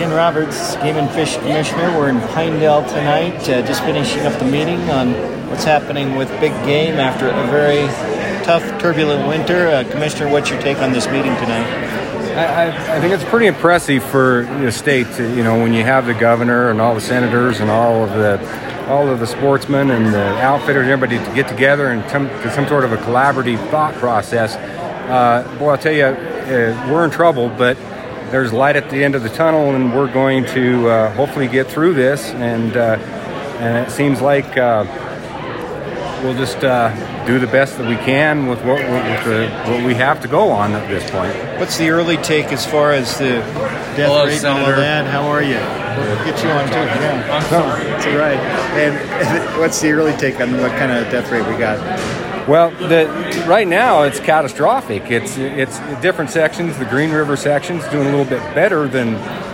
Ken Roberts, Game and Fish Commissioner. We're in Pinedale tonight, just finishing up the meeting on what's happening with big game after a very tough, turbulent winter. Commissioner, what's your take on this meeting tonight? I think it's pretty impressive for the state, when you have the governor and all the senators and all of the sportsmen and the outfitters and everybody to get together and come to some sort of a collaborative thought process. I'll tell you, we're in trouble, but there's light at the end of the tunnel, and we're going to hopefully get through this. And it seems like we'll just do the best that we can with what we have to go on at this point. What's the early take as far as the death rate and all that? How are you? We'll get you on too. Yeah, I'm sorry. That's all right. And what's the early take on what kind of death rate we got? Well, right now it's catastrophic. It's different sections. The Green River section's doing a little bit better than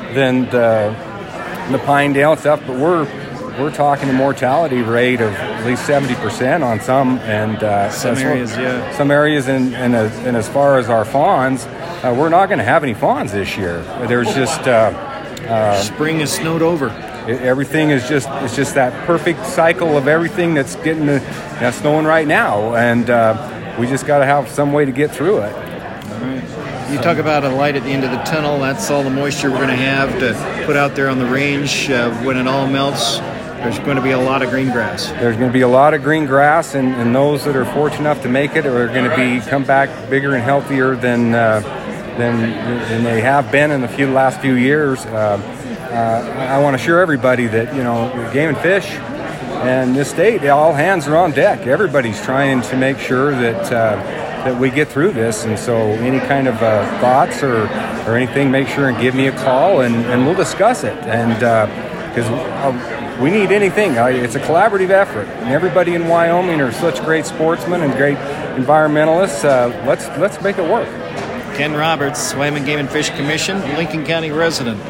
the Pinedale stuff, but we're talking a mortality rate of at least 70% on some, and some areas, yeah. Some areas, and as far as our fawns, we're not going to have any fawns this year. There's just spring is snowed over. Everything is just that perfect cycle of everything that's getting snowing right now, and we just got to have some way to get through it. All right. You talk about a light at the end of the tunnel. That's all the moisture we're going to have to put out there on the range when it all melts. There's going to be a lot of green grass. There's going to be a lot of green grass, and those that are fortunate enough to make it are going to come back bigger and healthier than they have been in the last few years. I want to assure everybody that Game and Fish and this state, all hands are on deck. Everybody's trying to make sure that we get through this, and so any kind of thoughts or anything, make sure and give me a call, and we'll discuss it. And because we need anything, it's a collaborative effort, and everybody in Wyoming are such great sportsmen and great environmentalists. Let's make it work. Ken Roberts, Wyoming Game and Fish Commission, Lincoln County resident.